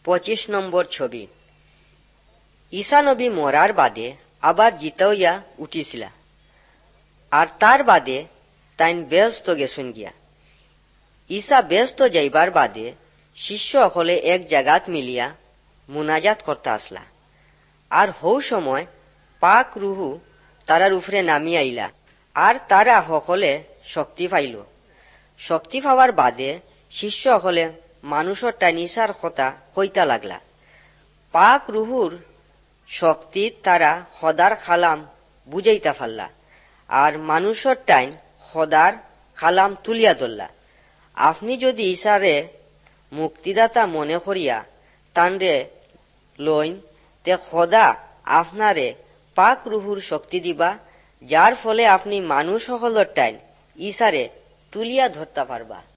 25 নম্বর ছবি। ঈসা নবী মরার বাদে আবার জিতা হইয়া উঠিছিলা, আর তার বাদে তাইন ব্যস্ত গেছুন গিয়া। ঈসা ব্যস্ত যাইবার বাদে শিষ্য সকলে এক জায়গাত মিলিয়া মুনাজাত করতে আসলা। আর হৌ সময় পাক রুহু তারার উপরে নামিয়া আইলা, আর তারা সকলে শক্তি পাইল। শক্তি পাওয়ার বাদে শিষ্য সকলে মানুষের টানিসার কথা হইতা লাগলা। পাক রুহুর শক্তি তারা খদার খালাম বুঝাইতা পারলা, আর মানুষের টাইন খদার খালাম তুলিয়া ধরলা। আপনি যদি ঈশারে মুক্তিদাতা মনে করিয়া তানরে লইন, তে খদা আপনারে পাক রুহুর শক্তি দিবা, যার ফলে আপনি মানুষ সকলের টাইন ঈশারে তুলিয়া ধরতে পারবা।